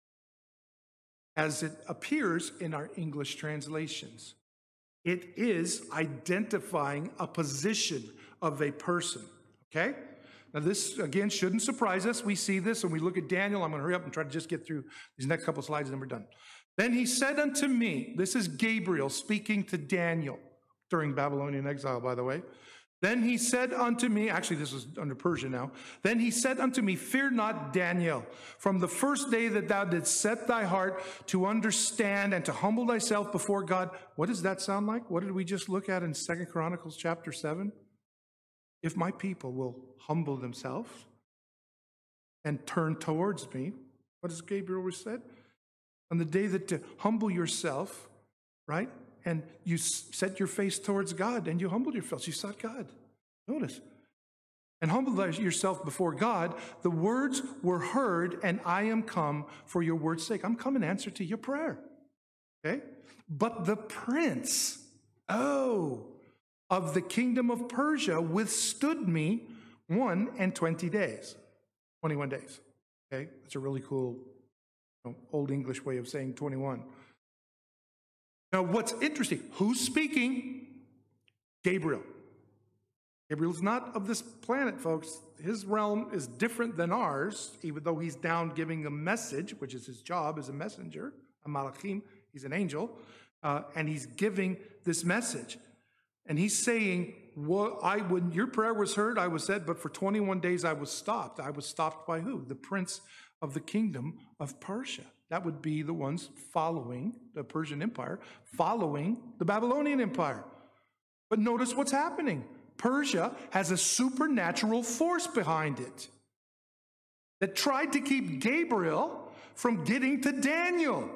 as it appears in our English translations. It is identifying a position of a person, okay? Now this, again, shouldn't surprise us. We see this and we look at Daniel. I'm going to hurry up and try to just get through these next couple of slides and then we're done. Then he said unto me, this is Gabriel speaking to Daniel during Babylonian exile, by the way. Then he said unto me, actually this is under Persia now. Then he said unto me, fear not, Daniel, from the first day that thou didst set thy heart to understand and to humble thyself before God. What does that sound like? What did we just look at in Second Chronicles chapter seven? If my people will humble themselves and turn towards me, what does Gabriel said? On the day that to humble yourself, right? And you set your face towards God and you humbled yourself. You sought God. Notice. And humble yourself before God. The words were heard and I am come for your word's sake. I'm come in answer to your prayer. Okay? But the prince, oh, of the kingdom of Persia withstood me one and twenty days. twenty-one days. Okay? That's a really cool you know, Old English way of saying twenty-one. Now, what's interesting, who's speaking? Gabriel. Gabriel's not of this planet, folks. His realm is different than ours, even though he's down giving a message, which is his job as a messenger, a malachim. He's an angel, uh, and he's giving this message. And he's saying, well, I, when your prayer was heard, I was said, but for twenty-one days I was stopped. I was stopped by who? The prince of the kingdom of Persia. That would be the ones following the Persian Empire, following the Babylonian Empire. But notice what's happening. Persia has a supernatural force behind it that tried to keep Gabriel from getting to Daniel.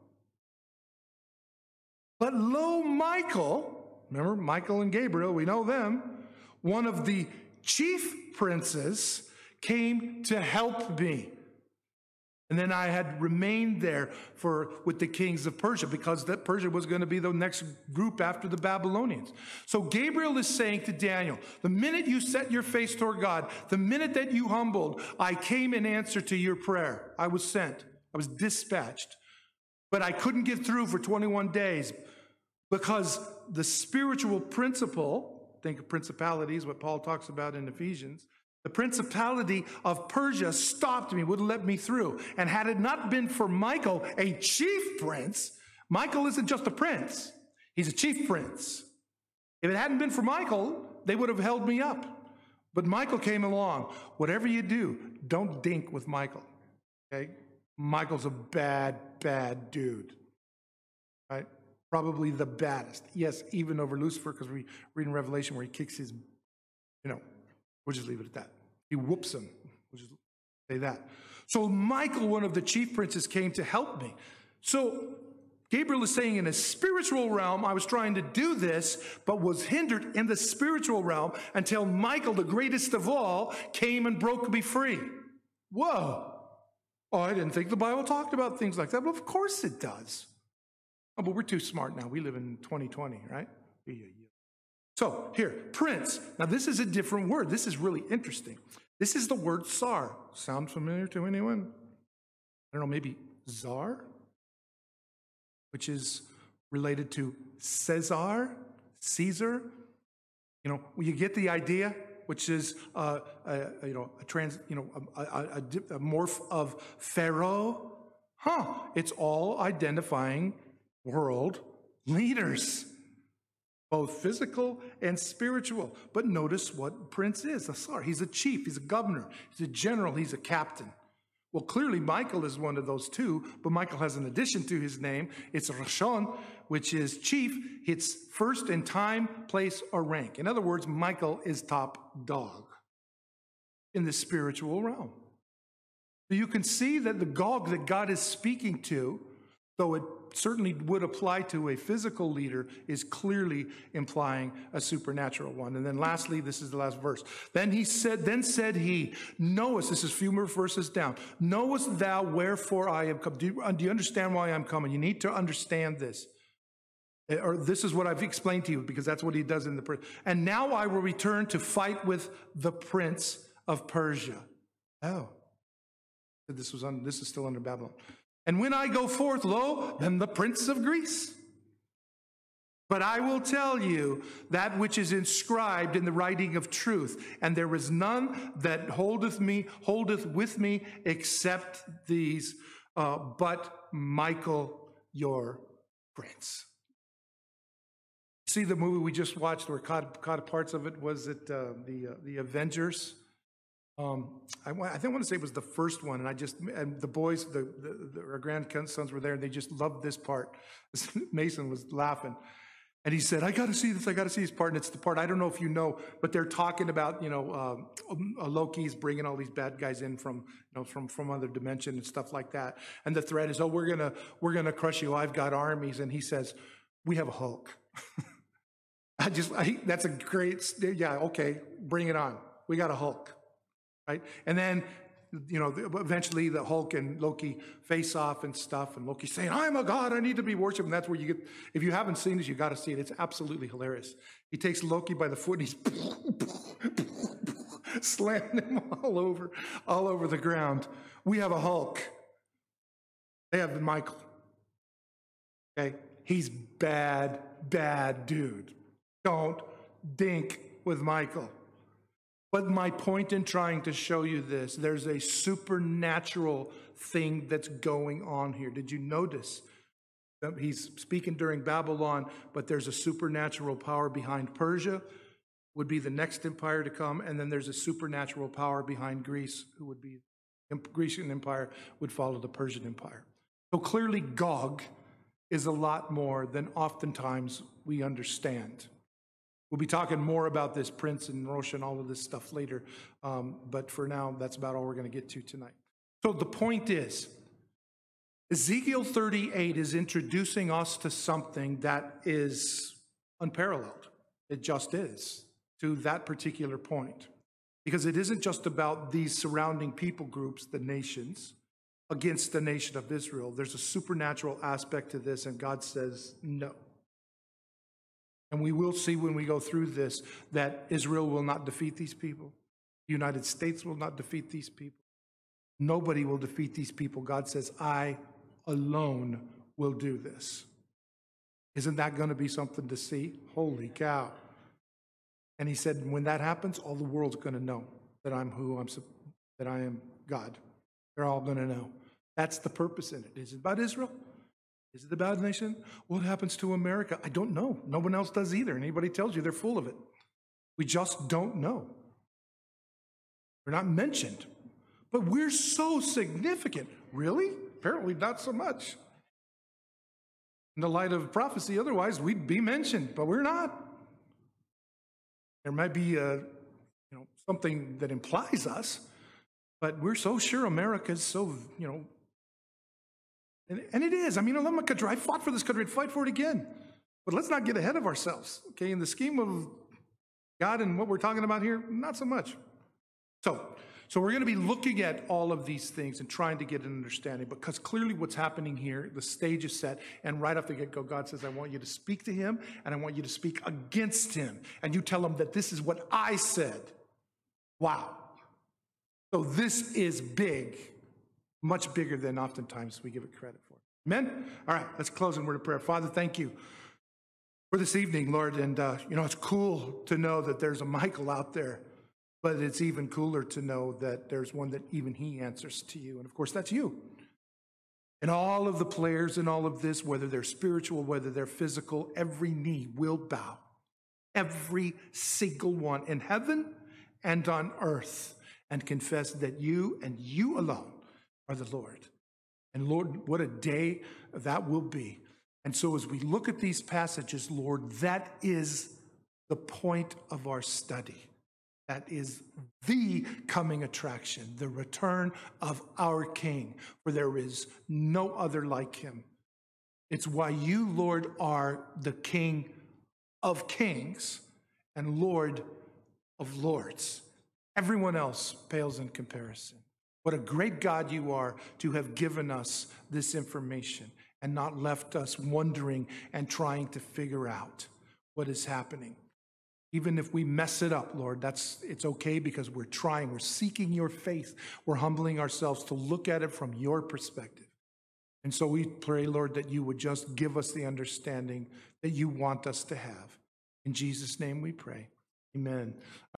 But lo, Michael, remember Michael and Gabriel, we know them, one of the chief princes came to help me. And then I had remained there for with the kings of Persia, because that Persia was going to be the next group after the Babylonians. So Gabriel is saying to Daniel, the minute you set your face toward God, the minute that you humbled, I came in answer to your prayer. I was sent. I was dispatched. But I couldn't get through for twenty-one days because the spiritual principle, think of principalities, what Paul talks about in Ephesians, the principality of Persia stopped me, wouldn't let me through. And had it not been for Michael, a chief prince, Michael isn't just a prince, he's a chief prince. If it hadn't been for Michael, they would have held me up. But Michael came along. Whatever you do, don't dink with Michael, okay? Michael's a bad, bad dude, right? Probably the baddest. Yes, even over Lucifer, because we read in Revelation where he kicks his, you know, we'll just leave it at that. He whoops him. We'll just say that. So Michael, one of the chief princes, came to help me. So Gabriel is saying in a spiritual realm, I was trying to do this, but was hindered in the spiritual realm until Michael, the greatest of all, came and broke me free. Whoa. Oh, I didn't think the Bible talked about things like that. Well, of course it does. Oh, but we're too smart now. We live in twenty twenty, right? Yeah, yeah. So here, prince. Now this is a different word. This is really interesting. This is the word tsar. Sound familiar to anyone? I don't know, maybe czar, which is related to Caesar, Caesar. You know, you get the idea, which is uh, a, you know a trans, you know, a, a, a, a morph of Pharaoh. Huh? It's all identifying world leaders, both physical and spiritual. But notice what prince is. A tsar. He's a chief. He's a governor. He's a general. He's a captain. Well, clearly Michael is one of those two, but Michael has an addition to his name. It's Rashon, which is chief. It's first in time, place, or rank. In other words, Michael is top dog in the spiritual realm. So you can see that the Gog that God is speaking to, though it certainly would apply to a physical leader, is clearly implying a supernatural one. And then lastly, this is the last verse. Then he said, then said he, knowest, this is a few more verses down, knowest thou wherefore I am come? Do you, do you understand why I'm coming? You need to understand this. Or this is what I've explained to you, because that's what he does in the prayer. And now I will return to fight with the prince of Persia. Oh, this was on, this is still under Babylon. And when I go forth, lo, then the prince of Greece. But I will tell you that which is inscribed in the writing of truth, and there is none that holdeth me, holdeth with me, except these, uh, but Michael, your prince. See the movie we just watched, where caught, caught parts of it, was it uh, the uh, the Avengers? Um, I, I think I want to say it was the first one, and I just, and the boys, the, the, the our grandsons were there, and they just loved this part. Mason was laughing, and he said, "I got to see this. I got to see this part." And it's the part, I don't know if you know, but they're talking about, you know, um, Loki's bringing all these bad guys in from, you know, from from other dimension and stuff like that. And the threat is, "Oh, we're gonna we're gonna crush you. I've got armies." And he says, "We have a Hulk." I just, I, that's a great, yeah, okay, bring it on. We got a Hulk. Right? And then, you know, eventually the Hulk and Loki face off and stuff, and Loki's saying, I'm a god, I need to be worshipped. And that's where you get, if you haven't seen it, you got to see it. It's absolutely hilarious. He takes Loki by the foot and he's slamming him all over, all over the ground. We have a Hulk. They have Michael. Okay? He's bad, bad dude. Don't dink with Michael. But my point in trying to show you this, there's a supernatural thing that's going on here. Did you notice? He's speaking during Babylon, but there's a supernatural power behind Persia, would be the next empire to come, and then there's a supernatural power behind Greece, who would be the Grecian Empire, would follow the Persian Empire. So clearly Gog is a lot more than oftentimes we understand. We'll be talking more about this Prince and Rosh and all of this stuff later, um, but for now, that's about all we're going to get to tonight. So the point is, Ezekiel thirty-eight is introducing us to something that is unparalleled. It just is, to that particular point. Because it isn't just about these surrounding people groups, the nations, against the nation of Israel. There's a supernatural aspect to this, and God says no. And we will see when we go through this that Israel will not defeat these people. The United States will not defeat these people. Nobody will defeat these people. God says, I alone will do this. Isn't that going to be something to see? Holy cow. And he said, when that happens, all the world's going to know that I'm who I'm, that I am God. They're all going to know. That's the purpose in it. Is it about Israel? Is it about the nation? What happens to America? I don't know. No one else does either. Anybody tells you, they're full of it. We just don't know. We're not mentioned. But we're so significant. Really? Apparently not so much. In the light of prophecy, otherwise we'd be mentioned, but we're not. There might be a, you know, something that implies us, but we're so sure America's so, you know, and, and it is. I mean, I love my country. I fought for this country. I'd fight for it again. But let's not get ahead of ourselves, okay? In the scheme of God and what we're talking about here, not so much. So, so we're going to be looking at all of these things and trying to get an understanding, because clearly what's happening here, the stage is set, and right off the get-go, God says, I want you to speak to him, and I want you to speak against him, and you tell him that this is what I said. Wow. So this is big, much bigger than oftentimes we give it credit for. Amen? All right, let's close in word of prayer. Father, thank you for this evening, Lord, and uh, you know, it's cool to know that there's a Michael out there. But it's even cooler to know that there's one that even he answers to you. And of course, that's you. And all of the players in all of this, whether they're spiritual, whether they're physical, every knee will bow. Every single one in heaven and on earth, and confess that you and you alone are the Lord. And Lord, what a day that will be. And so as we look at these passages, Lord, that is the point of our study. That is the coming attraction, the return of our King, for there is no other like him. It's why you, Lord, are the King of kings and Lord of lords. Everyone else pales in comparison. What a great God you are to have given us this information and not left us wondering and trying to figure out what is happening. Even if we mess it up, Lord, that's it's okay, because we're trying. We're seeking your faith. We're humbling ourselves to look at it from your perspective. And so we pray, Lord, that you would just give us the understanding that you want us to have. In Jesus' name we pray. Amen.